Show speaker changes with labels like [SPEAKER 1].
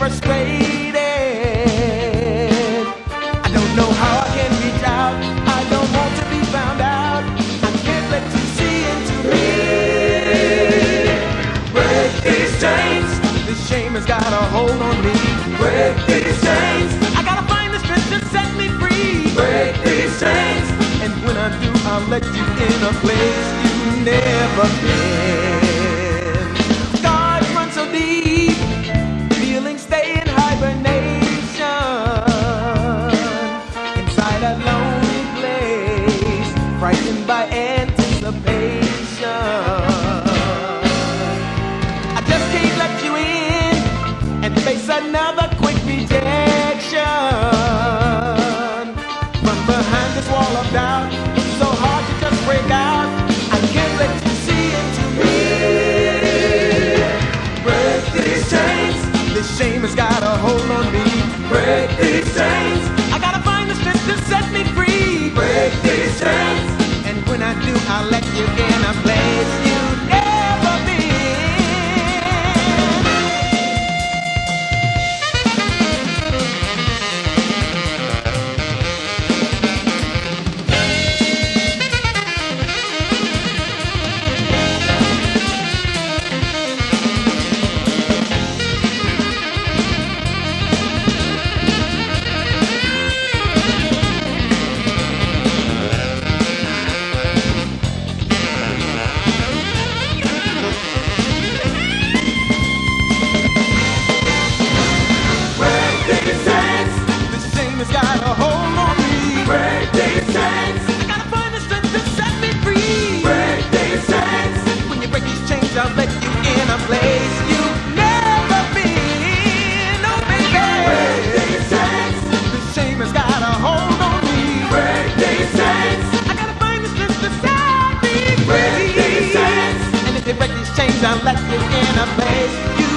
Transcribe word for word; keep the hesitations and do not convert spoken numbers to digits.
[SPEAKER 1] frustrated. I don't know how I can reach out. I don't want to be found out. I can't let you see into me. Break these chains. This shame has got a hold on me. Break these chains. I gotta find the strength to set me free. Break these chains. And when I do, I'll let you in a place you've never been. Scars run so deep, feelings stay in hibernation. Inside a lonely place, frightened by anticipation. I just can't let you in and face another quick rejection. From behind this wall of doubt, it's so hard to just break out. I can't let you see into me. Break these chains. This shame has got a hold on me. Break these chains. I gotta find the strength to set me free. Break these chains. And when I do, I'll let you in a place you've never been. It's got a hold on me. Break these chains. I gotta find the strength to set me free. Break these chains. When you break these chains, I'll let you in a place you've never been. Oh, baby. Break these chains. This shame has got a hold on me. Break these chains. I gotta find the strength to set me free. Break these chains. And if you break these chains, I'll let you in a place you